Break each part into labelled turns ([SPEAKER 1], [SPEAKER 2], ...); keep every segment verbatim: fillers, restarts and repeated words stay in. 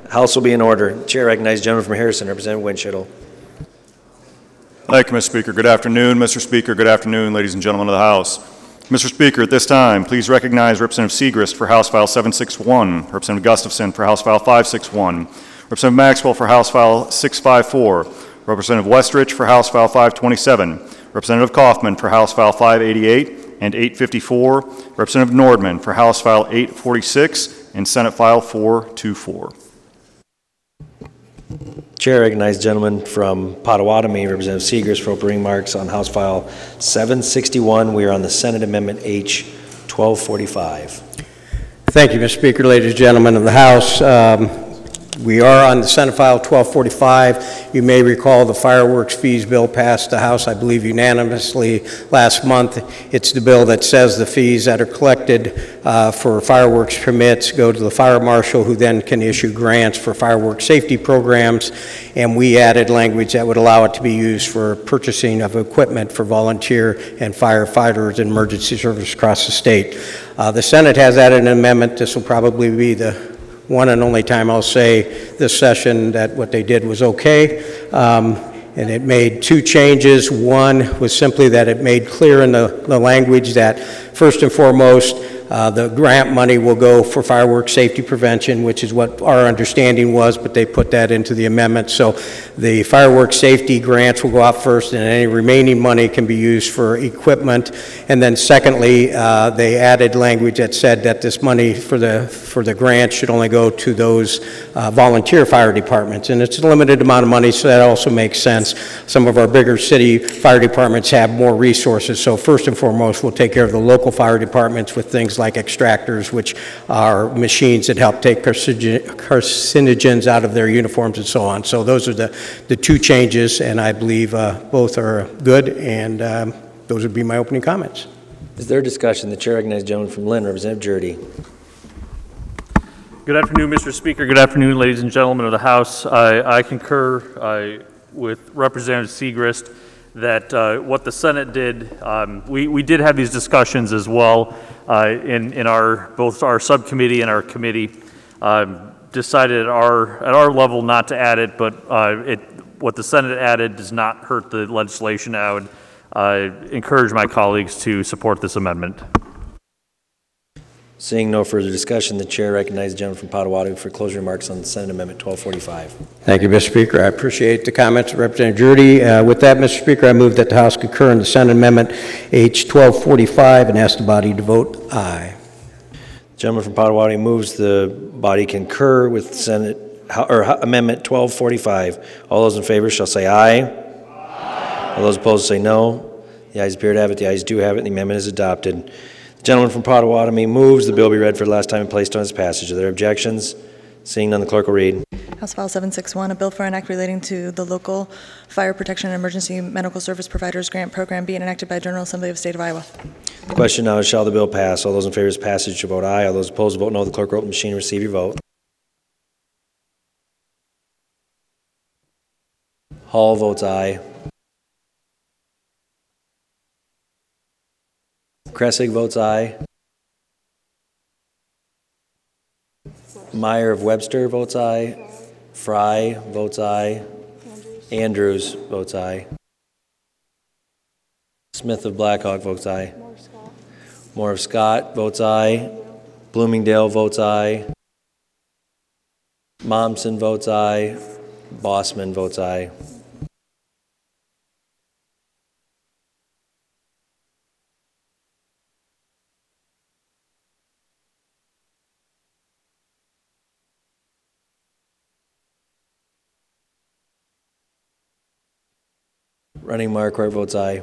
[SPEAKER 1] House will be in order. Chair recognizes the gentleman from Harrison, Representative Winchell.
[SPEAKER 2] Thank you, Mister Speaker. Good afternoon, Mister Speaker. Good afternoon, ladies and gentlemen of the House. Mister Speaker, at this time, please recognize Representative Segrist for House File seven sixty-one, Representative Gustafson for House File five sixty-one, Representative Maxwell for House File six fifty-four, Representative Westrich for House File five twenty-seven, Representative Kaufman for House File five eighty-eight and eight fifty-four, Representative Nordman for House File eight forty-six and Senate File four twenty-four.
[SPEAKER 1] Chair recognizes the gentleman from Pottawatomie, Representative Segrist, for opening remarks on House File seven sixty-one. We are on the Senate Amendment H twelve forty-five.
[SPEAKER 3] Thank you, Mister Speaker. Ladies and gentlemen of the House, um, we are on the Senate File twelve forty-five. You may recall the fireworks fees bill passed the House, I believe, unanimously last month. It's the bill that says the fees that are collected uh, for fireworks permits go to the fire marshal, who then can issue grants for fireworks safety programs. And we added language that would allow it to be used for purchasing of equipment for volunteer and firefighters and emergency service across the state. Uh, the Senate has added an amendment. This will probably be the one and only time I'll say this session that what they did was okay. Um, and it made two changes. One was simply that it made clear in the, the language that first and foremost, Uh, the grant money will go for fireworks safety prevention, which is what our understanding was, but they put that into the amendment. So the fireworks safety grants will go out first, and any remaining money can be used for equipment. And then secondly, uh, they added language that said that this money for the for the grant should only go to those uh, volunteer fire departments. And it's a limited amount of money, so that also makes sense. Some of our bigger city fire departments have more resources. So first and foremost, we'll take care of the local fire departments with things like extractors, which are machines that help take carcinogens out of their uniforms and so on. So those are the, the two changes, and I believe uh, both are good, and um, those would be my opening comments.
[SPEAKER 1] Is there a discussion? The chair recognizes the gentleman from Lynn, Representative Jurdy.
[SPEAKER 4] Good afternoon, Mister Speaker. Good afternoon, ladies and gentlemen of the House. I, I concur uh, with Representative Segrist that uh, what the Senate did, um, we, we did have these discussions as well uh, in, in our, both our subcommittee and our committee. Um, decided at our, at our level not to add it, but uh, it, what the Senate added does not hurt the legislation. I would uh, encourage my colleagues to support this amendment.
[SPEAKER 1] Seeing no further discussion, the chair recognizes the gentleman from Pottawatomie for closing remarks on the Senate Amendment twelve forty-five.
[SPEAKER 3] Thank you, Mister Speaker. I appreciate the comments of Representative Jurdy. Uh, with that, Mister Speaker, I move that the House concur in the Senate Amendment H twelve forty-five and ask the body to vote aye.
[SPEAKER 1] The gentleman from Pottawatomie moves the body concur with Senate or Amendment twelve forty-five. All those in favor shall say aye. Aye. All those opposed say no. The ayes appear to have it. The ayes do have it, and the amendment is adopted. The gentleman from Pottawatomie moves the bill be read for the last time and placed on its passage. Are there objections? Seeing none, the clerk will read.
[SPEAKER 5] House File seven sixty-one, a bill for an act relating to the local fire protection and emergency medical service providers grant program being enacted by General Assembly of the State of Iowa.
[SPEAKER 1] The question now is, shall the bill pass? All those in favor of its passage shall vote aye. All those opposed vote no. The clerk will open the machine and receive your vote. Hall votes aye. Kressig votes aye. Meyer of Webster votes aye. Fry votes aye. Andrews votes aye. Smith of Blackhawk votes aye. Moore of Scott votes aye. Bloomingdale votes aye. Momsen votes aye. Bossman votes aye. Running Marquardt votes aye.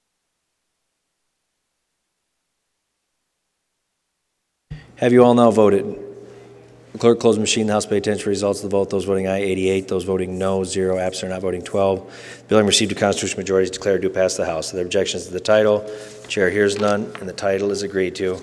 [SPEAKER 1] Have you all now voted? The clerk closed the machine. The House pay attention to results of the vote. Those voting aye, eighty-eight. Those voting no, zero. Absent or not voting, twelve. The bill having received a constitutional majority is declared to pass the House. Are there objections to the title? The chair hears none, and the title is agreed to.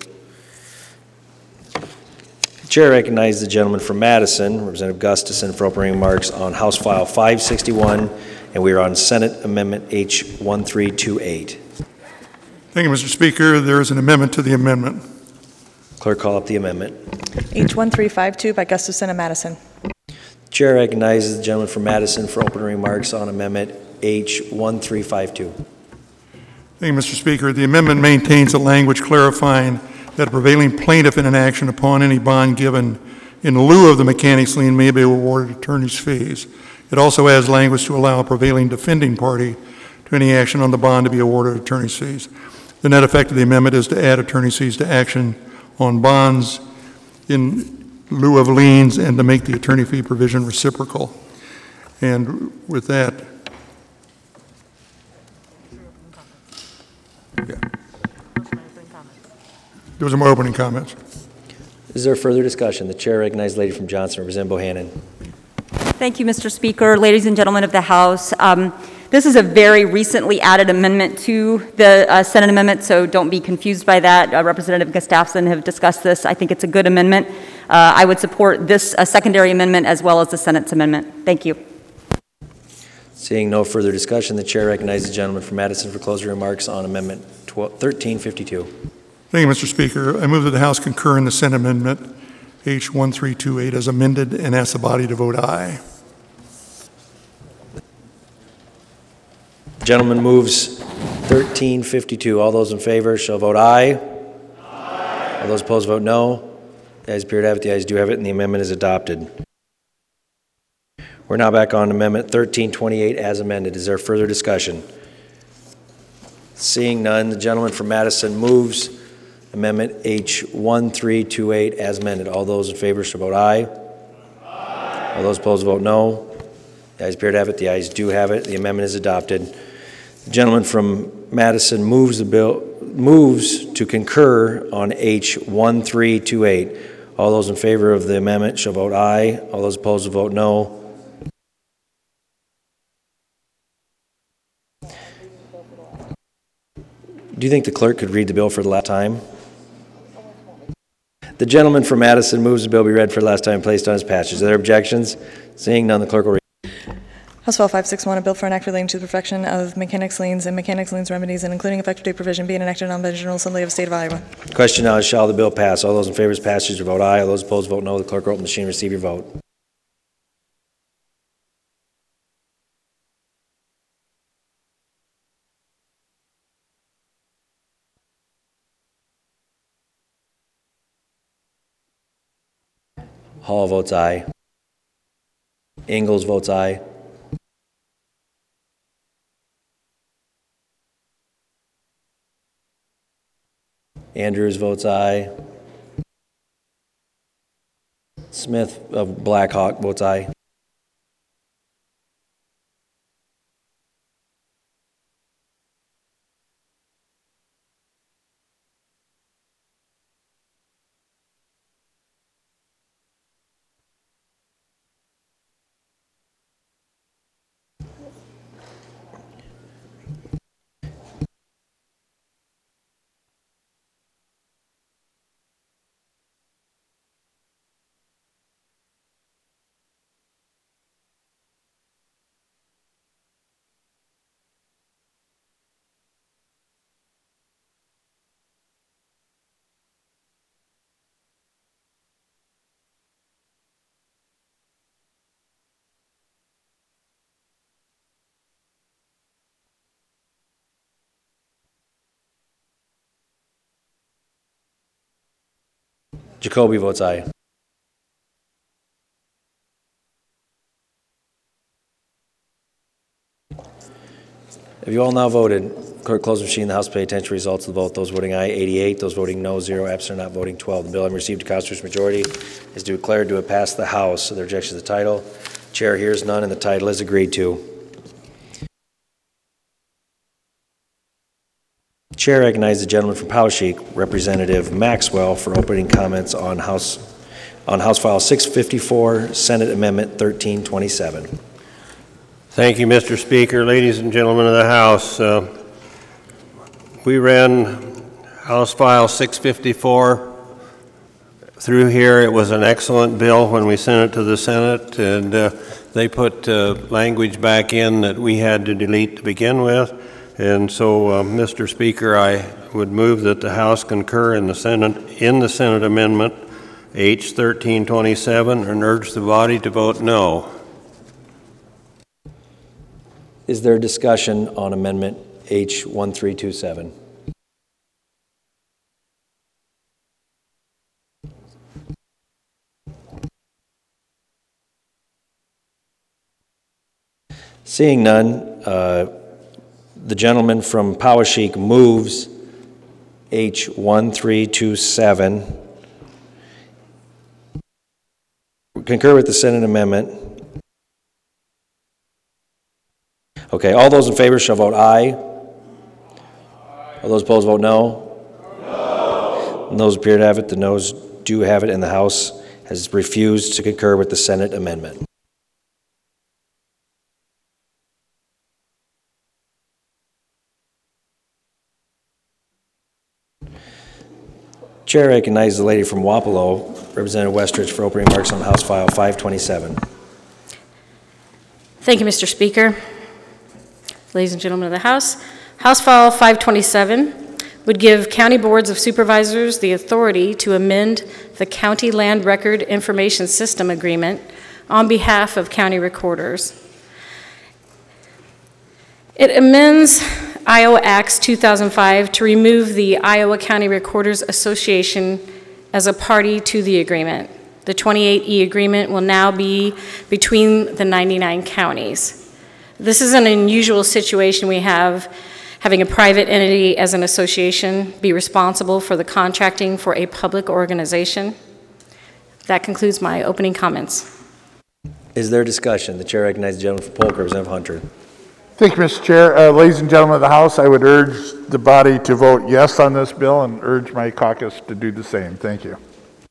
[SPEAKER 1] The chair recognizes the gentleman from Madison, Representative Gustafson, for opening remarks on House File five sixty-one, and we are on Senate Amendment H thirteen twenty-eight.
[SPEAKER 6] Thank you, Mister Speaker. There is an amendment to the amendment.
[SPEAKER 1] Clerk, call up the amendment.
[SPEAKER 5] H thirteen fifty-two by Gustafson and Madison.
[SPEAKER 1] Chair recognizes the gentleman from Madison for opening remarks on Amendment H one three five two.
[SPEAKER 6] Thank you, Mister Speaker. The amendment maintains a language clarifying that a prevailing plaintiff in an action upon any bond given in lieu of the mechanics lien may be awarded attorney's fees. It also adds language to allow a prevailing defending party to any action on the bond to be awarded attorney's fees. The net effect of the amendment is to add attorney's fees to action on bonds in lieu of liens and to make the attorney fee provision reciprocal. And with that, yeah. Those are my opening comments.
[SPEAKER 1] Is there further discussion? The chair recognizes the lady from Johnson, Representative Bohannon.
[SPEAKER 7] Thank you, Mister Speaker. Ladies and gentlemen of the House, um, this is a very recently added amendment to the uh, Senate amendment, so don't be confused by that. Uh, Representative Gustafson have discussed this. I think it's a good amendment. Uh, I would support this uh, secondary amendment as well as the Senate's amendment. Thank you.
[SPEAKER 1] Seeing no further discussion, the chair recognizes the gentleman from Madison for closing remarks on Amendment thirteen fifty-two.
[SPEAKER 6] Thank you, Mister Speaker. I move that the House concur in the Senate Amendment H one three two eight as amended and ask the body to vote aye.
[SPEAKER 1] Gentleman moves thirteen fifty-two. All those in favor shall vote aye. Aye. All those opposed vote no. The ayes appear to have it. The ayes do have it, and the amendment is adopted. We're now back on Amendment thirteen twenty-eight as amended. Is there further discussion? Seeing none, the gentleman from Madison moves Amendment H one three two eight as amended. All those in favor shall vote aye. Aye. All those opposed vote no. The ayes appear to have it. The ayes do have it. The amendment is adopted. The gentleman from Madison moves the bill, moves to concur on H one three two eight. All those in favor of the amendment shall vote aye. All those opposed will vote no. Do you think the clerk could read the bill for the last time? The gentleman from Madison moves the bill be read for the last time and placed on his passage. Are there objections? Seeing none, the clerk will read.
[SPEAKER 5] House File five sixty-one, a bill for an act relating to the perfection of mechanics liens and mechanics liens remedies and including effective date provision being enacted on by the General Assembly of the State of Iowa.
[SPEAKER 1] Question now is, shall the bill pass? All those in favor of its passage will vote aye. All those opposed vote no. The clerk will open the machine and receive your vote. Hall votes aye. Ingalls votes aye. Andrews votes aye. Smith of Black Hawk votes aye. Jacoby votes aye. Have you all now voted? Clerk, close the machine. The House pay attention to results of the vote. Those voting aye, eighty-eight. Those voting no, zero. Absent not voting, twelve. The bill having received a constitutional majority is declared to have passed the House. So the rejection of the title. Chair hears none, and the title is agreed to. Chair recognizes the gentleman from Poweshiek, Representative Maxwell, for opening comments on House on House File six fifty-four, Senate Amendment thirteen twenty-seven.
[SPEAKER 8] Thank you, Mister Speaker. Ladies and gentlemen of the House, uh, we ran House File six fifty-four through here. It was an excellent bill when we sent it to the Senate, and uh, they put uh, language back in that we had to delete to begin with. And so, uh, Mister Speaker, I would move that the House concur in the Senate in the Senate amendment H thirteen twenty-seven and urge the body to vote no.
[SPEAKER 1] Is there discussion on Amendment H thirteen twenty-seven? Seeing none, uh, the gentleman from Poweshiek moves H thirteen twenty-seven. Concur with the Senate amendment. Okay, all those in favor shall vote aye. All those opposed vote no. No. And those appear to have it. The noes do have it, and the House has refused to concur with the Senate amendment. Chair recognizes the lady from Wapello, Representative Westridge, for opening remarks on House File five twenty-seven.
[SPEAKER 9] Thank you, Mister Speaker. Ladies and gentlemen of the House, House File five twenty-seven would give county boards of supervisors the authority to amend the County Land Record Information System Agreement on behalf of county recorders. It amends Iowa Acts two thousand five to remove the Iowa County Recorders Association as a party to the agreement. The twenty-eight E agreement will now be between the ninety-nine counties. This is an unusual situation we have, having a private entity as an association be responsible for the contracting for a public organization. That concludes my opening comments.
[SPEAKER 1] Is there discussion? The chair recognizes the gentleman from Polk, Representative Hunter.
[SPEAKER 10] Thank you, Mister Chair. Uh, ladies and gentlemen of the House, I would urge the body to vote yes on this bill and urge my caucus to do the same. Thank you.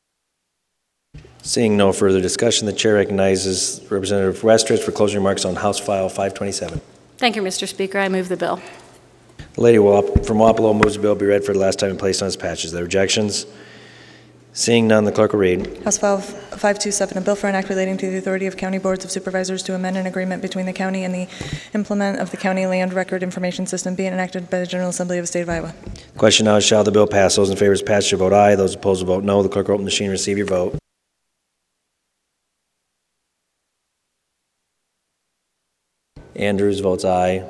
[SPEAKER 1] Seeing no further discussion, the chair recognizes Representative Westridge for closing remarks on House File five twenty-seven.
[SPEAKER 9] Thank you, Mister Speaker. I move the bill.
[SPEAKER 1] The lady from Wapello moves the bill be read for the last time and placed on its patches. There are objections? Seeing none, the clerk will read.
[SPEAKER 5] House File five twenty-seven, a bill for an act relating to the authority of county boards of supervisors to amend an agreement between the county and the implement of the county land record information system being enacted by the General Assembly of the State of Iowa.
[SPEAKER 1] The question now is, shall the bill pass? Those in favor of its passage shall vote aye. Those opposed will vote no. The clerk will open the machine and receive your vote. Andrews votes aye.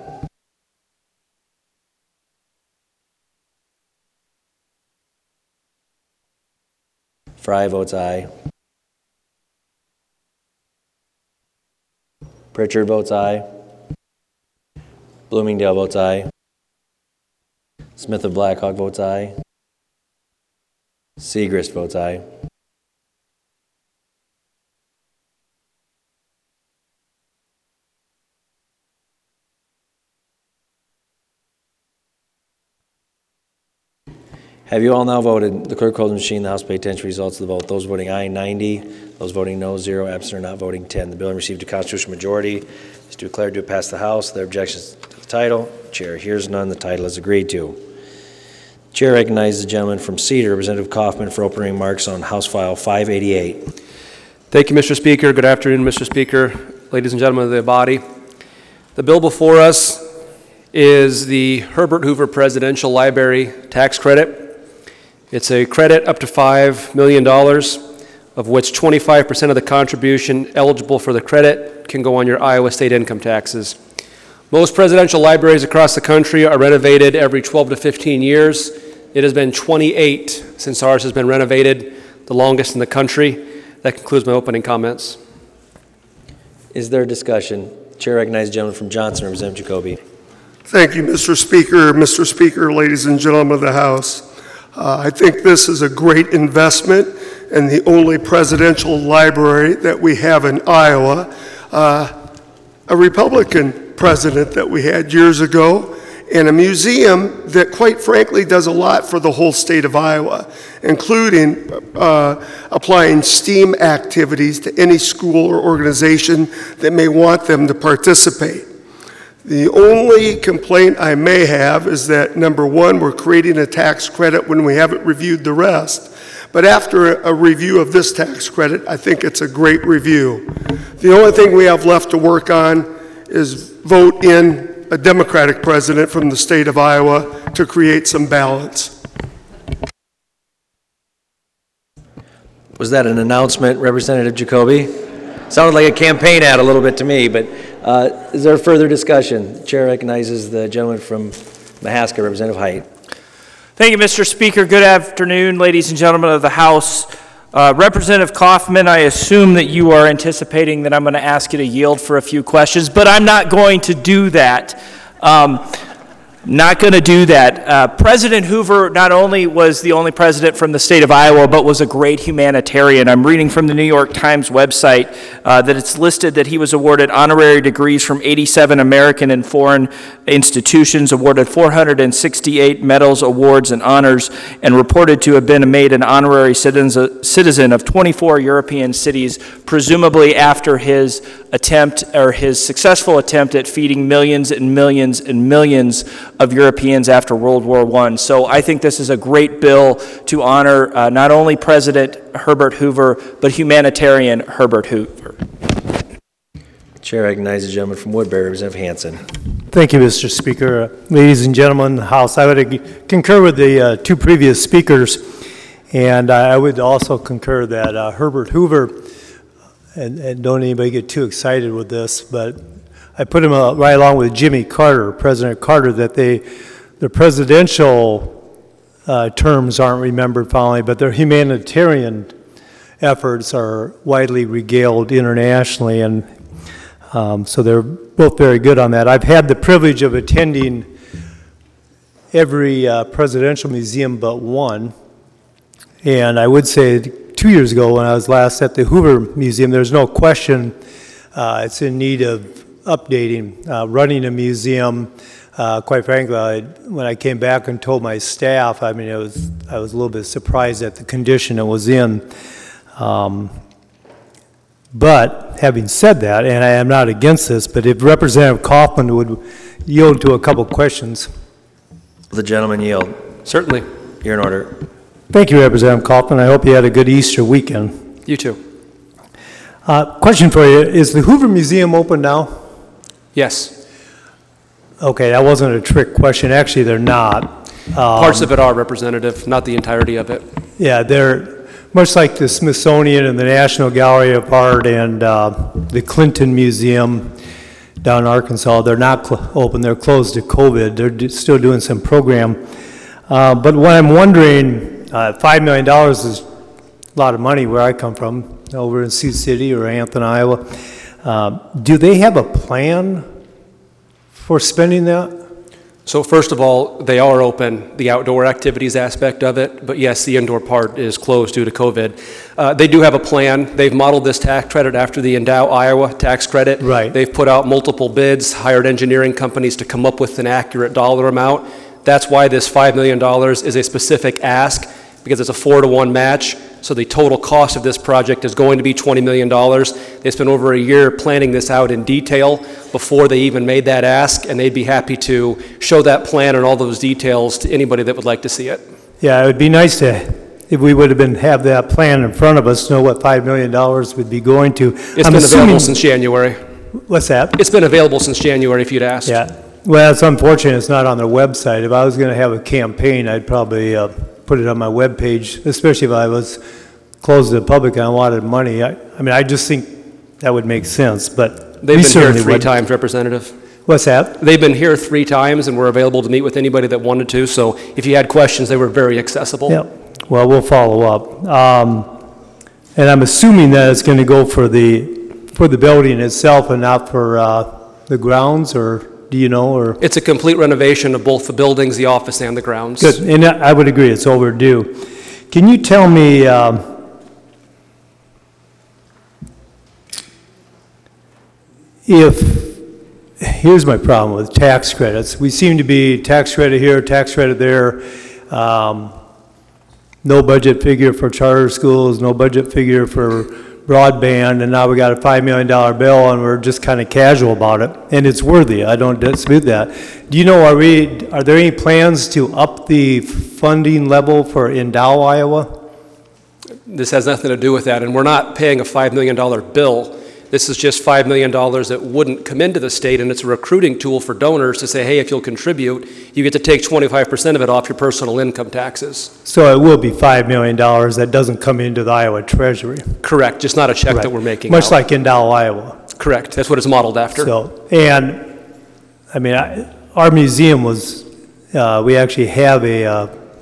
[SPEAKER 1] Fry votes aye. Pritchard votes aye. Bloomingdale votes aye. Smith of Blackhawk votes aye. Segrist votes aye. Have you all now voted? The clerk calls the machine. The House pay attention to results of the vote. Those voting aye, ninety. Those voting no, zero. Absent or not voting, ten. The bill received a constitutional majority. Is declared to have passed the House. There are objections to the title. Chair hears none. The title is agreed to. Chair recognizes the gentleman from Cedar, Representative Kaufman, for opening remarks on House File five eighty-eight.
[SPEAKER 11] Thank you, Mister Speaker. Good afternoon, Mister Speaker, ladies and gentlemen of the body. The bill before us is the Herbert Hoover Presidential Library Tax Credit. It's a credit up to five million dollars, of which twenty-five percent of the contribution eligible for the credit can go on your Iowa state income taxes. Most presidential libraries across the country are renovated every twelve to fifteen years. It has been twenty-eight since ours has been renovated, the longest in the country. That concludes my opening comments.
[SPEAKER 1] Is there discussion? Chair recognizes the gentleman from Johnson, Representative Jacoby.
[SPEAKER 12] Thank you, Mister Speaker. Mister Speaker, ladies and gentlemen of the House. Uh, I think this is a great investment in the only presidential library that we have in Iowa. Uh, a Republican president that we had years ago, and a museum that quite frankly does a lot for the whole state of Iowa, including uh, applying STEAM activities to any school or organization that may want them to participate. The only complaint I may have is that, number one, we're creating a tax credit when we haven't reviewed the rest. But after a review of this tax credit, I think it's a great review. The only thing we have left to work on is vote in a Democratic president from the state of Iowa to create some balance.
[SPEAKER 1] Was that an announcement, Representative Jacoby? Sounded like a campaign ad a little bit to me, but uh, is there further discussion? The chair recognizes the gentleman from Mahaska, Representative Height.
[SPEAKER 13] Thank you, Mister Speaker. Good afternoon, ladies and gentlemen of the House. Uh, Representative Kaufman, I assume that you are anticipating that I'm going to ask you to yield for a few questions, but I'm not going to do that. Um, Not going to do that. Uh, President Hoover not only was the only president from the state of Iowa, but was a great humanitarian. I'm reading from the New York Times website uh, that it's listed that he was awarded honorary degrees from eighty-seven American and foreign institutions, awarded four hundred sixty-eight medals, awards, and honors, and reported to have been made an honorary citizen of twenty-four European cities, presumably after his attempt or his successful attempt at feeding millions and millions and millions of Europeans after World War One. So I think this is a great bill to honor uh, not only President Herbert Hoover, but humanitarian Herbert Hoover.
[SPEAKER 1] Chair recognizes the gentleman from Woodbury, Representative Hansen.
[SPEAKER 14] Thank you, Mister Speaker. Uh, ladies and gentlemen of the House, I would ag- concur with the uh, two previous speakers, and I would also concur that uh, Herbert Hoover, and, and don't anybody get too excited with this, but I put him uh, right along with Jimmy Carter, President Carter, that they, the presidential uh, terms aren't remembered fondly, but their humanitarian efforts are widely regaled internationally, and um, so they're both very good on that. I've had the privilege of attending every uh, presidential museum but one, and I would say two years ago when I was last at the Hoover Museum, there's no question uh, it's in need of updating. Uh, running a museum, uh, quite frankly, I, when I came back and told my staff, I mean, it was I was a little bit surprised at the condition it was in. Um, but having said that, and I am not against this, but if Representative Kaufman would yield to a couple questions.
[SPEAKER 1] The gentleman yield.
[SPEAKER 11] Certainly.
[SPEAKER 1] You're in order.
[SPEAKER 14] Thank you, Representative Kaufman. I hope you had a good Easter weekend.
[SPEAKER 11] You too.
[SPEAKER 14] Uh, question for you, is the Hoover Museum open now?
[SPEAKER 11] Yes.
[SPEAKER 14] Okay, that wasn't a trick question. Actually, they're not. Um,
[SPEAKER 11] Parts of it are, Representative, not the entirety of it.
[SPEAKER 14] Yeah, they're much like the Smithsonian and the National Gallery of Art and uh, the Clinton Museum down in Arkansas. They're not cl- open. They're closed to COVID. They're d- still doing some program. Uh, but what I'm wondering, uh, five million dollars is a lot of money where I come from, over in Sioux City or Anthony, Iowa. Uh, do they have a plan for spending that?
[SPEAKER 11] So first of all, they are open, the outdoor activities aspect of it, but yes, the indoor part is closed due to COVID. Uh, they do have a plan. They've modeled this tax credit after the Endow Iowa tax credit.
[SPEAKER 14] Right.
[SPEAKER 11] They've put out multiple bids, hired engineering companies to come up with an accurate dollar amount. That's why this five million dollars is a specific ask, because it's a four to one match. So the total cost of this project is going to be twenty million dollars. They spent over a year planning this out in detail before they even made that ask, and they'd be happy to show that plan and all those details to anybody that would like to see it.
[SPEAKER 14] Yeah, it would be nice to, if we would have been, have that plan in front of us, know what five million dollars would be going to.
[SPEAKER 11] It's
[SPEAKER 14] I'm
[SPEAKER 11] been
[SPEAKER 14] assuming,
[SPEAKER 11] available since January.
[SPEAKER 14] What's that?
[SPEAKER 11] It's been available since January, if you'd asked.
[SPEAKER 14] Yeah. Well, it's unfortunate it's not on their website. If I was going to have a campaign, I'd probably uh, put it on my webpage, especially if I was closed to the public and I wanted money. I, I mean, I just think that would make sense, but
[SPEAKER 11] They've
[SPEAKER 14] we
[SPEAKER 11] been here
[SPEAKER 14] certainly
[SPEAKER 11] three
[SPEAKER 14] would.
[SPEAKER 11] times, Representative.
[SPEAKER 14] What's that?
[SPEAKER 11] They've been here three times, and we're available to meet with anybody that wanted to, so if you had questions, they were very accessible.
[SPEAKER 14] Yeah. Well, we'll follow up. Um, and I'm assuming that it's going to go for the for the building itself and not for uh, the grounds, or do you know? Or
[SPEAKER 11] It's a complete renovation of both the buildings, the office, and the grounds.
[SPEAKER 14] good, and I would agree it's overdue. Can you tell me? Um, If, here's my problem with tax credits. We seem to be tax credit here, tax credit there, um, no budget figure for charter schools, no budget figure for broadband, and now we got a five million dollar bill and we're just kind of casual about it. And it's worthy, I don't dispute that. Do you know, are we, are there any plans to up the funding level for Endow, Iowa?
[SPEAKER 11] This has nothing to do with that, and we're not paying a five million dollar bill. This is just five million dollars that wouldn't come into the state, and it's a recruiting tool for donors to say, hey, if you'll contribute, you get to take twenty-five percent of it off your personal income taxes.
[SPEAKER 14] So it will be five million dollars that doesn't come into the Iowa Treasury.
[SPEAKER 11] Correct, just not a check
[SPEAKER 14] Correct.
[SPEAKER 11] that we're making
[SPEAKER 14] Much
[SPEAKER 11] out.
[SPEAKER 14] like in Dow, Iowa.
[SPEAKER 11] Correct, that's what it's modeled after.
[SPEAKER 14] So, and, I mean, I, our museum was, uh, we actually have a, uh,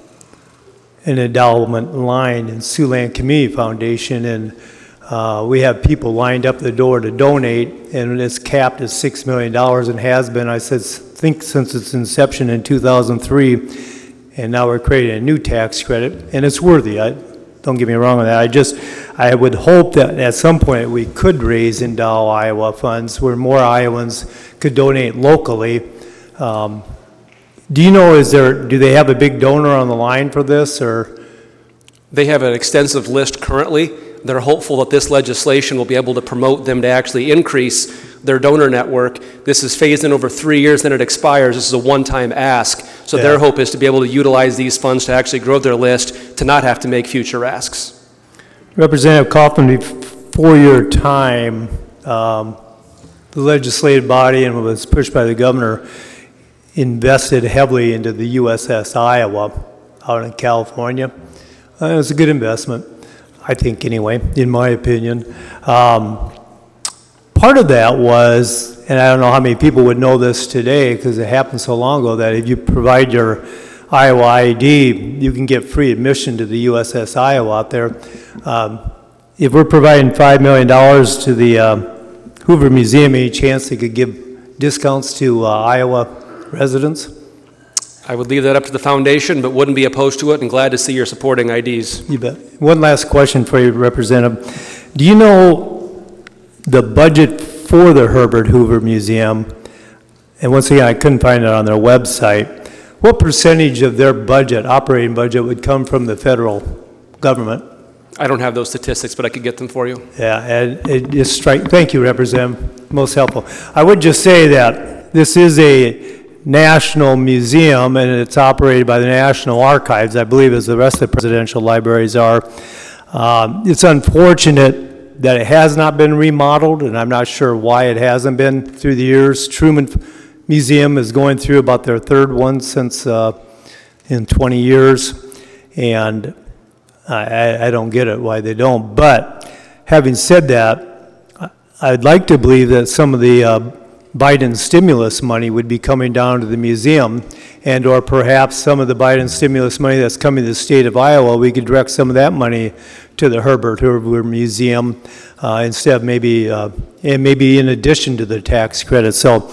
[SPEAKER 14] an endowment line in Siouxland Community Foundation, and uh, we have people lined up at the door to donate, and it's capped at six million dollars and has been, I said, think since its inception in two thousand three, and now we're creating a new tax credit, and it's worthy. I, don't get me wrong on that. I just, I would hope that at some point we could raise Endow Iowa funds where more Iowans could donate locally. Um, Do you know, is there, do they have a big donor on the line for this, or?
[SPEAKER 11] They have an extensive list currently. They're hopeful that this legislation will be able to promote them to actually increase their donor network. This is phased in over three years, then it expires. This is a one-time ask. So
[SPEAKER 14] Yeah.
[SPEAKER 11] their hope is to be able to utilize these funds to actually grow their list, to not have to make future asks.
[SPEAKER 14] Representative Kaufman, before your time, um, the legislative body, and was pushed by the governor, invested heavily into the U S S Iowa out in California. Uh, it was a good investment, I think, anyway, in my opinion. Um, part of that was, and I don't know how many people would know this today because it happened so long ago, that if you provide your Iowa I D, you can get free admission to the U S S Iowa out there. Um, if we're providing five million dollars to the uh, Hoover Museum, any chance they could give discounts to uh, Iowa residents?
[SPEAKER 11] I would leave that up to the foundation, but wouldn't be opposed to it, and glad to see you're supporting I Ds.
[SPEAKER 14] You bet. One last question for you, Representative. Do you know the budget for the Herbert Hoover Museum? And once again, I couldn't find it on their website. What percentage of their budget, operating budget, would come from the federal government?
[SPEAKER 11] I don't have those statistics, but I could get them for you.
[SPEAKER 14] Yeah, and it just strike, thank you, Representative, most helpful. I would just say that this is a national museum, and it's operated by the National Archives, I believe, as the rest of the presidential libraries are. Um, it's unfortunate that it has not been remodeled, and I'm not sure why it hasn't been through the years. Truman Museum is going through about their third one since uh, in twenty years, and I, I don't get it why they don't. But having said that, I'd like to believe that some of the uh, Biden stimulus money would be coming down to the museum, and or perhaps some of the Biden stimulus money that's coming to the state of Iowa, we could direct some of that money to the Herbert Hoover Museum uh, instead of maybe, uh, and maybe in addition to the tax credits. So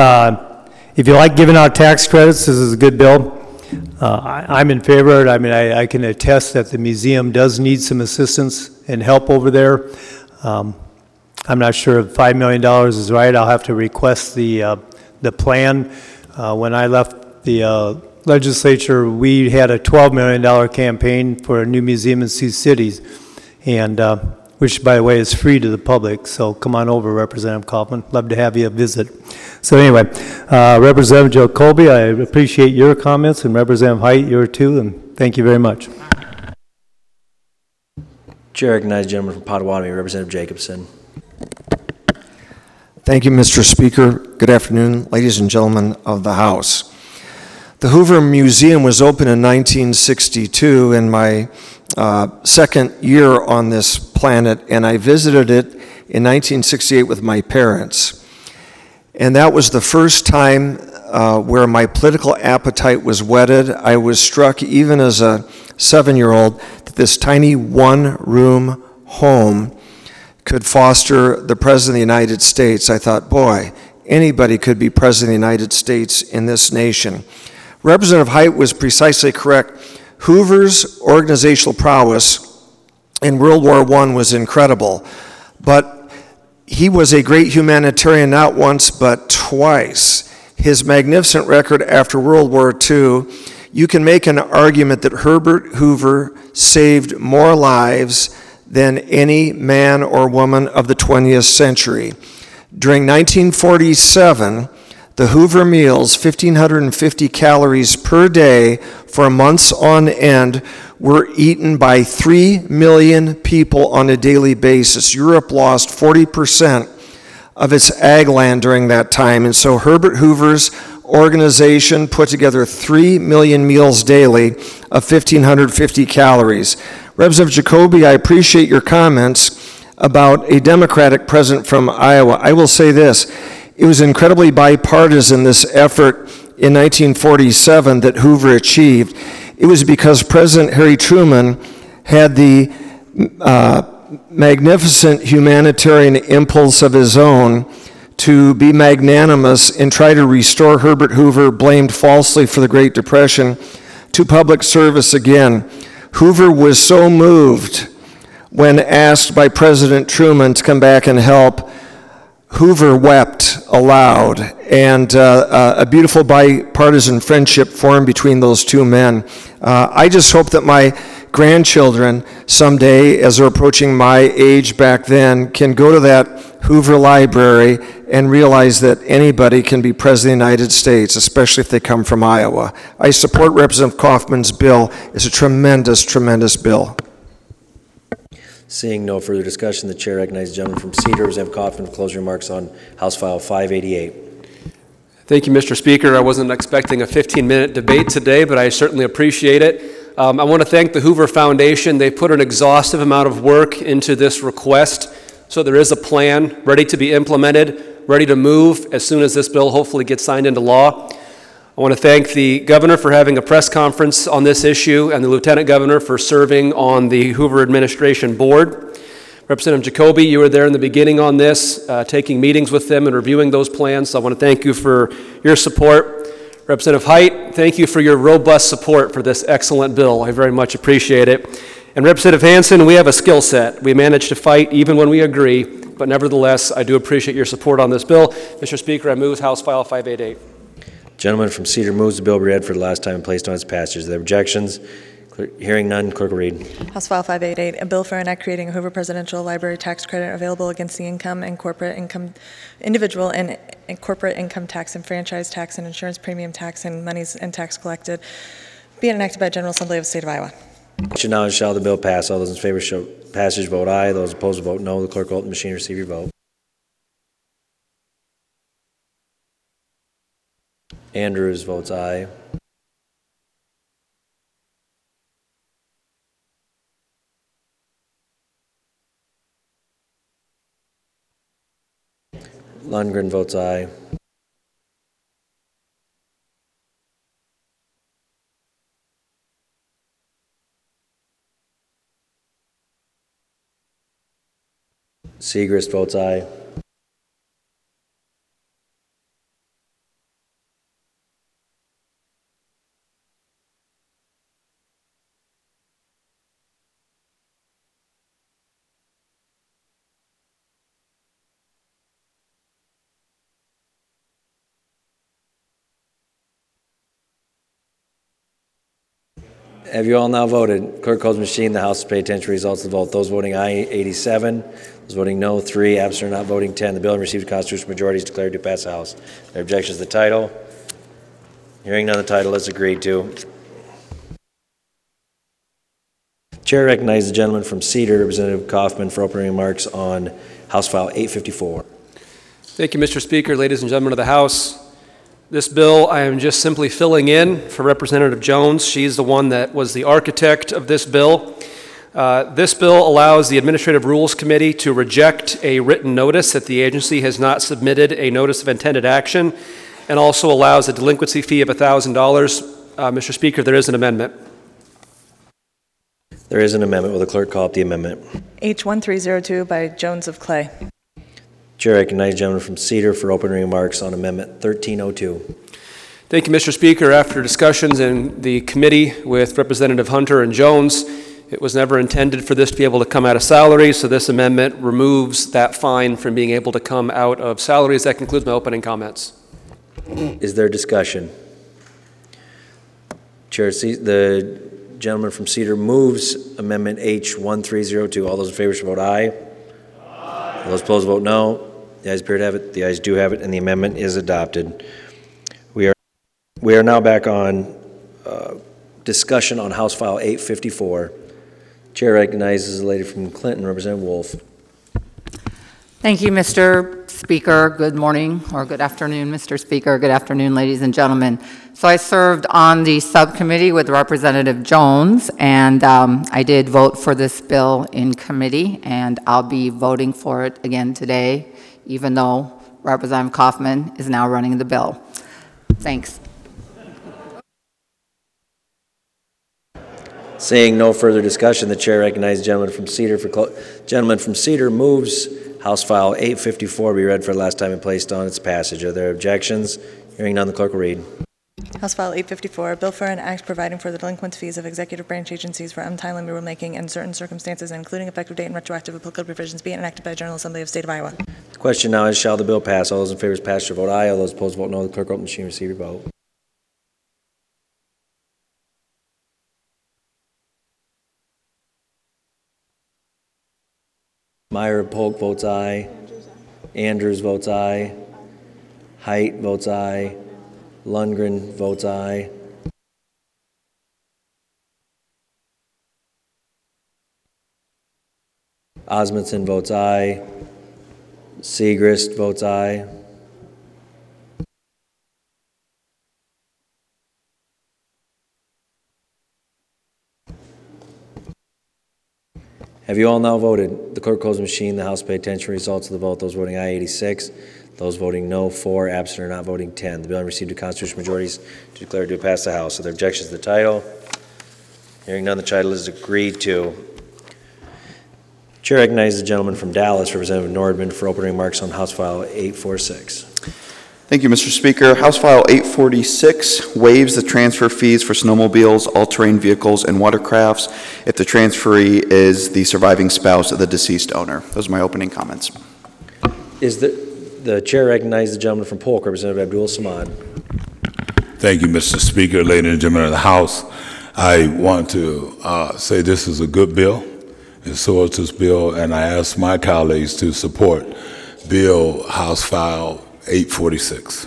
[SPEAKER 14] uh, if you like giving out tax credits, this is a good bill. Uh, I, I'm in favor of it. I mean, I, I can attest that the museum does need some assistance and help over there. Um, I'm not sure if five million dollars is right. I'll have to request the, uh, the plan. Uh, when I left the uh, legislature, we had a twelve million dollars campaign for a new museum in Sioux City, and, uh, which, by the way, is free to the public. So come on over, Representative Kaufman. Love to have you visit. So anyway, uh, Representative Joe Colby, I appreciate your comments, and Representative Height, your too, and thank you very much.
[SPEAKER 1] Chair recognizes the gentleman from Potawatomi, Representative Jacobson.
[SPEAKER 15] Thank you, Mister Speaker. Good afternoon, ladies and gentlemen of the House. The Hoover Museum was opened in nineteen sixty-two, in my uh, second year on this planet, and I visited it in nineteen sixty-eight with my parents. And that was the first time uh, where my political appetite was whetted. I was struck, even as a seven-year-old, that this tiny one-room home could foster the President of the United States. I thought, boy, anybody could be President of the United States in this nation. Representative Height was precisely correct. Hoover's organizational prowess in World War One was incredible, but he was a great humanitarian not once but twice. His magnificent record after World War Two, you can make an argument that Herbert Hoover saved more lives than any man or woman of the twentieth century. During nineteen forty-seven, The Hoover meals, one thousand five hundred fifty calories per day for months on end, were eaten by three million people on a daily basis. Europe lost forty percent of its ag land during that time, and so Herbert Hoover's organization put together three million meals daily of one thousand five hundred fifty calories. Representative Jacoby, I appreciate your comments about a Democratic president from Iowa. I will say this, it was incredibly bipartisan, this effort in nineteen forty-seven that Hoover achieved. It was because President Harry Truman had the uh, magnificent humanitarian impulse of his own to be magnanimous and try to restore Herbert Hoover, blamed falsely for the Great Depression, to public service again. Hoover was so moved when asked by President Truman to come back and help. Hoover wept aloud, and uh, uh, a beautiful bipartisan friendship formed between those two men. Uh, I just hope that my grandchildren someday, as they're approaching my age back then, can go to that Hoover Library and realize that anybody can be President of the United States, especially if they come from Iowa. I support Representative Kaufman's bill. It's a tremendous, tremendous bill.
[SPEAKER 1] Seeing no further discussion, the chair recognizes the gentleman from Cedar, Representative Kaufman, for closing remarks on House File five eighty-eight.
[SPEAKER 11] Thank you, Mister Speaker. I wasn't expecting a fifteen-minute debate today, but I certainly appreciate it. Um, I want to thank the Hoover Foundation. They put an exhaustive amount of work into this request, so there is a plan ready to be implemented, ready to move as soon as this bill hopefully gets signed into law. I want to thank the governor for having a press conference on this issue and the lieutenant governor for serving on the Hoover administration board. Representative Jacoby, you were there in the beginning on this, uh, taking meetings with them and reviewing those plans, so I want to thank you for your support. Representative Height, thank you for your robust support for this excellent bill. I very much appreciate it. And Representative Hansen, we have a skill set. We manage to fight even when we agree, but nevertheless, I do appreciate your support on this bill. Mister Speaker, I move House File five eighty-eight.
[SPEAKER 1] Gentleman from Cedar moves the bill be read for the last time and placed on its passage. Are there objections? Clerk, hearing none, clerk will read.
[SPEAKER 5] House File five eighty-eight, a bill for an act creating a Hoover Presidential Library tax credit available against the income and corporate income, individual and, and corporate income tax and franchise tax and insurance premium tax and monies and tax collected, be it enacted by General Assembly of the State of Iowa.
[SPEAKER 1] Question now is, shall the bill pass? All those in favor show passage vote aye. Those opposed vote no. The clerk will open the machine, receive your vote. Andrews votes aye. Lundgren votes aye. Segrist votes aye. Have you all now voted? Clerk calls the machine. The House will pay attention to the results of the vote. Those voting aye, eighty-seven. Those voting no, three. Absent or not voting, ten. The bill received a constitutional majority is declared to pass the House. There are objections to the title. Hearing none, the title is agreed to. Chair recognizes the gentleman from Cedar, Representative Kaufman, for opening remarks on House File eight fifty-four.
[SPEAKER 11] Thank you, Mister Speaker, ladies and gentlemen of the House. This bill, I am just simply filling in for Representative Jones. She's the one that was the architect of this bill. Uh, this bill allows the Administrative Rules Committee to reject a written notice that the agency has not submitted a notice of intended action, and also allows a delinquency fee of one thousand dollars. Uh, Mister Speaker, there is an amendment.
[SPEAKER 1] There is an amendment. Will the clerk call up the amendment?
[SPEAKER 5] H one three zero two by Jones of Clay.
[SPEAKER 1] Chair recognizes the gentleman from Cedar for opening remarks on Amendment thirteen oh two.
[SPEAKER 11] Thank you, Mister Speaker. After discussions in the committee with Representative Hunter and Jones, it was never intended for this to be able to come out of salaries, so this amendment removes that fine from being able to come out of salaries. That concludes my opening comments.
[SPEAKER 1] Is there discussion? Chair, the gentleman from Cedar moves Amendment H one three zero two. All those in favor should vote aye. Aye. Those opposed vote no. The ayes appear to have it. The ayes do have it, and the amendment is adopted. We are we are now back on uh, discussion on House File eight fifty-four. Chair recognizes the lady from Clinton, Representative Wolf.
[SPEAKER 16] Thank you, Mister Speaker. Good morning, or good afternoon, Mister Speaker. Good afternoon, ladies and gentlemen. So I served on the subcommittee with Representative Jones, and um, I did vote for this bill in committee, and I'll be voting for it again today, even though Representative Kaufman is now running the bill. Thanks.
[SPEAKER 1] Seeing no further discussion, the chair recognizes the gentleman from Cedar for clo- gentleman from Cedar moves House File eight fifty-four be read for the last time and placed on its passage. Are there objections? Hearing none, the clerk will read.
[SPEAKER 5] House File eight fifty-four, a bill for an act providing for the delinquent fees of executive branch agencies for untimely rulemaking in certain circumstances, including effective date and retroactive applicable provisions, be enacted by the General Assembly of the State of Iowa.
[SPEAKER 1] The question now is, shall the bill pass? All those in favor of passage vote aye. All those opposed vote no. The clerk will open the machine and receive your vote. Meyer Polk votes aye. Andrews votes aye. Height votes aye. Lundgren votes aye. Osmondson votes aye. Segrist votes aye. Have you all now voted? The clerk calls the machine. The House pay attention to the results of the vote. Those voting aye, eighty-six. Those voting no, four. Absent or not voting, ten. The bill received two constitutional majorities to declare it to pass the House. Are there objections to the title? Hearing none, the title is agreed to. Chair recognizes the gentleman from Dallas, Representative Nordman, for opening remarks on House File eight forty-six.
[SPEAKER 17] Thank you, Mister Speaker. House File eight forty-six waives the transfer fees for snowmobiles, all-terrain vehicles, and watercrafts if the transferee is the surviving spouse of the deceased owner. Those are my opening comments.
[SPEAKER 1] Is the, the chair recognizes the gentleman from Polk, Representative Abdul Samad.
[SPEAKER 18] Thank you, Mister Speaker, ladies and gentlemen of the House. I want to uh, say this is a good bill, and so is this bill, and I ask my colleagues to support Bill House File eight forty-six.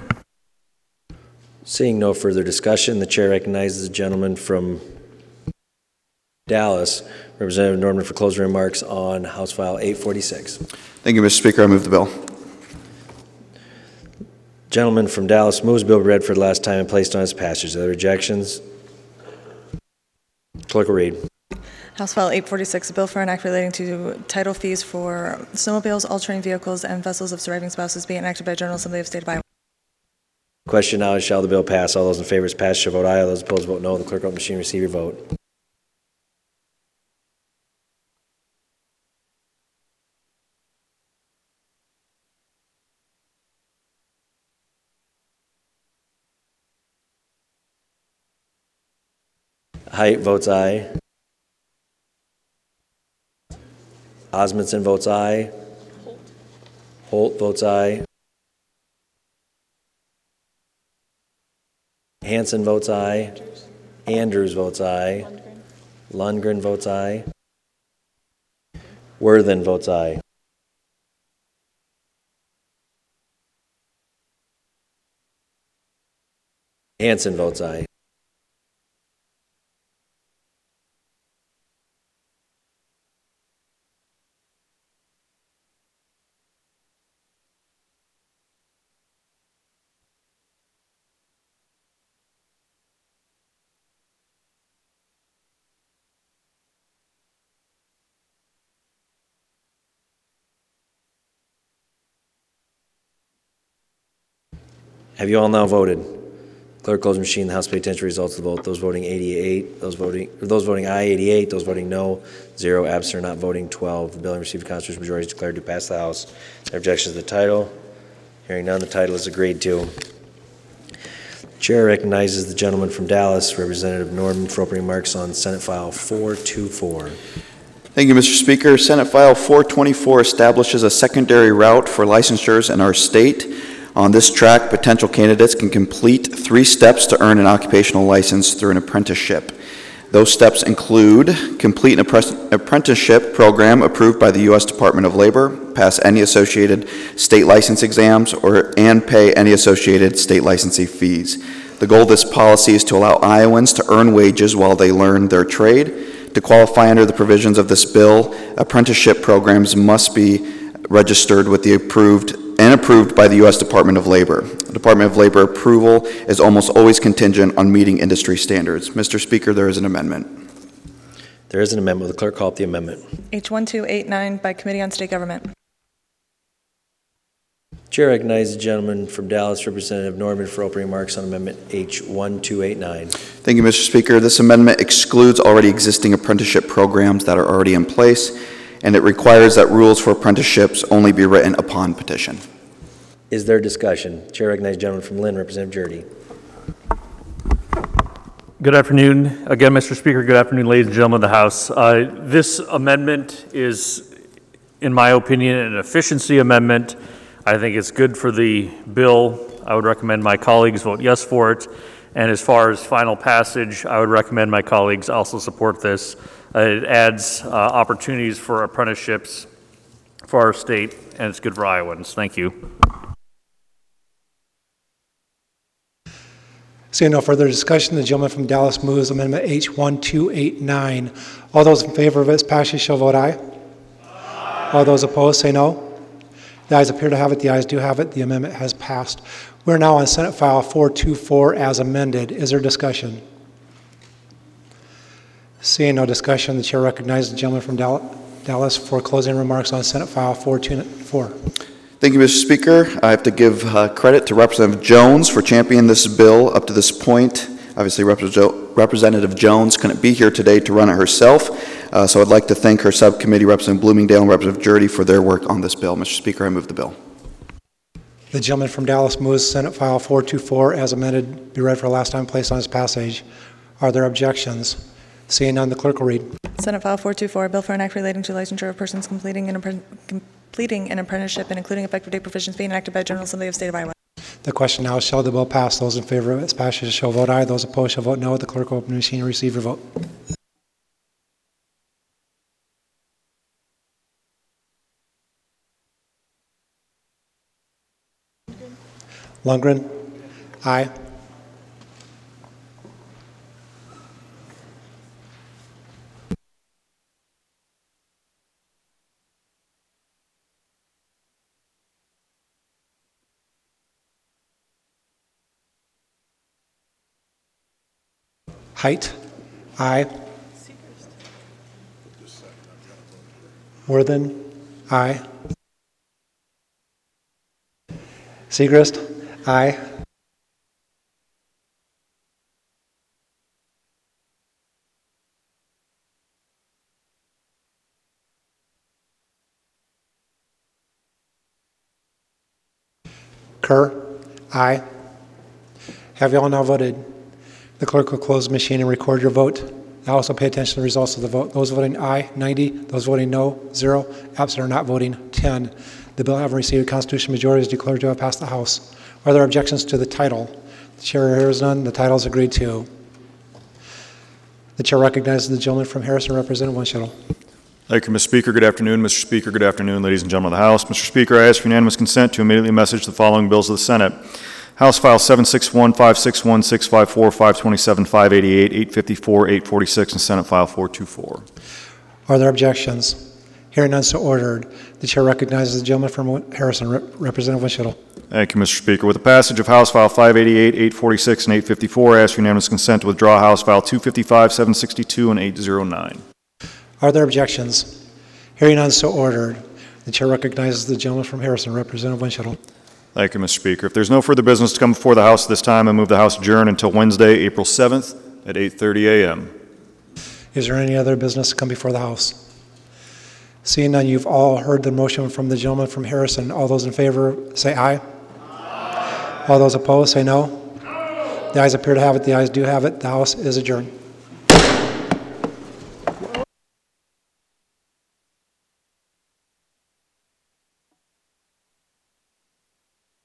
[SPEAKER 1] Seeing no further discussion, the chair recognizes the gentleman from Dallas, Representative Norman, for closing remarks on House File eight forty-six.
[SPEAKER 17] Thank you, Mister Speaker. I move the bill.
[SPEAKER 1] Gentleman from Dallas moves bill read for the last time and placed on its passage. Are there objections? Clerk will read.
[SPEAKER 5] House File eight forty-six, a bill for an act relating to title fees for snowmobiles, all-terrain vehicles, and vessels of surviving spouses being enacted by the General Assembly of the State of Iowa.
[SPEAKER 1] Question now is, shall the bill pass? All those in favor of its passage shall vote aye. All those opposed vote no. The clerk will open the machine and receive your vote. Height votes aye. Osmondson votes aye. Holt votes aye. Hanson votes aye. Andrews votes aye. Lundgren votes aye. Worthen votes aye. Hanson votes aye. Have you all now voted? Clerk close the machine. The House pay attention to results of the vote. Those voting eighty-eight, those voting, or those voting aye eighty-eight, those voting no, zero, absent or not voting twelve. The bill having received a constitutional majority is declared to pass the House. There are objections to the title? Hearing none, the title is agreed to. Chair recognizes the gentleman from Dallas, Representative Norman, for opening remarks on Senate File four twenty-four.
[SPEAKER 17] Thank you, Mister Speaker. Senate File four twenty-four establishes a secondary route for licensures in our state. On this track, potential candidates can complete three steps to earn an occupational license through an apprenticeship. Those steps include complete an appre- apprenticeship program approved by the U S Department of Labor, pass any associated state license exams, or and pay any associated state licensing fees. The goal of this policy is to allow Iowans to earn wages while they learn their trade. To qualify under the provisions of this bill, apprenticeship programs must be registered with the approved and approved by the U S Department of Labor. The Department of Labor approval is almost always contingent on meeting industry standards. Mister Speaker, there is an amendment.
[SPEAKER 1] There is an amendment. Will the clerk call up the amendment?
[SPEAKER 5] H one two eight nine by Committee on State Government.
[SPEAKER 1] Chair recognizes the gentleman from Dallas, Representative Norman, for opening remarks on Amendment H one two eight nine.
[SPEAKER 17] Thank you, Mister Speaker. This amendment excludes already existing apprenticeship programs that are already in place, and it requires that rules for apprenticeships only be written upon petition.
[SPEAKER 1] Is there discussion? Chair recognizes the gentleman from Lynn, Representative Jurdy.
[SPEAKER 4] Good afternoon. Again, Mister Speaker, good afternoon, ladies and gentlemen of the House. Uh, this amendment is, in my opinion, an efficiency amendment. I think it's good for the bill. I would recommend my colleagues vote yes for it. And as far as final passage, I would recommend my colleagues also support this. Uh, it adds uh, opportunities for apprenticeships for our state, and it's good for Iowans. Thank you.
[SPEAKER 19] Seeing no further discussion, the gentleman from Dallas moves Amendment H one two eight nine. All those in favor of its passage shall vote aye. Aye. All those opposed say no. The ayes appear to have it. The ayes do have it. The amendment has passed. We're now on Senate File four two four as amended. Is there discussion? Seeing no discussion, the chair recognizes the gentleman from Dallas for closing remarks on Senate File four two four.
[SPEAKER 17] Thank you, Mister Speaker. I have to give uh, credit to Representative Jones for championing this bill up to this point. Obviously, Representative Jones couldn't be here today to run it herself, uh, so I'd like to thank her subcommittee, Representative Bloomingdale and Representative Jurdy, for their work on this bill. Mister Speaker, I move the bill.
[SPEAKER 19] The gentleman from Dallas moves Senate File four two four as amended be read for a last time, placed on its passage. Are there objections? Seeing none, the clerk will read.
[SPEAKER 5] Senate File four two four, a bill for an act relating to licensure of persons completing an, appren- completing an apprenticeship and including effective date provisions being enacted by the General Assembly of the State of Iowa.
[SPEAKER 19] The question now is, shall the bill pass? Those in favor of its passage shall vote aye. Those opposed shall vote no. The clerk will open the machine and receive your vote. Lundgren? Aye. Height? Aye. Worthen? Aye. Segrist? Aye. Kerr? Aye. Have you all now voted? The clerk will close the machine and record your vote. Now also pay attention to the results of the vote. Those voting aye, ninety. Those voting no, zero. Absent or not voting, ten. The bill having received a constitutional majority is declared to have passed the House. Are there objections to the title? The chair hears none. The title is agreed to. The chair recognizes the gentleman from Harrison, Representative Winchell.
[SPEAKER 2] Thank you, Mister Speaker. Good afternoon, Mister Speaker. Good afternoon, ladies and gentlemen of the House. Mister Speaker, I ask for unanimous consent to immediately message the following bills of the Senate. House File seven sixty-one, five sixty-one, six fifty-four, five twenty-seven, five eighty-eight, eight fifty-four, eight forty-six, and Senate File four twenty-four.
[SPEAKER 19] Are there objections? Hearing none, so ordered. The chair recognizes the gentleman from Harrison, Rep- Representative Winchell.
[SPEAKER 2] Thank you, Mister Speaker. With the passage of House File five eighty-eight, eight forty-six, and eight fifty-four, I ask for unanimous consent to withdraw House File two fifty-five, seven sixty-two, and eight oh nine.
[SPEAKER 19] Are there objections? Hearing none, so ordered. The chair recognizes the gentleman from Harrison, Representative Winchell.
[SPEAKER 2] Thank you, Mister Speaker. If there's no further business to come before the House at this time, I move the House adjourn until Wednesday, April seventh at eight thirty a.m.
[SPEAKER 19] Is there any other business to come before the House? Seeing none, you've all heard the motion from the gentleman from Harrison. All those in favor say aye. Aye. All those opposed say no. No. The ayes appear to have it. The ayes do have it. The House is adjourned.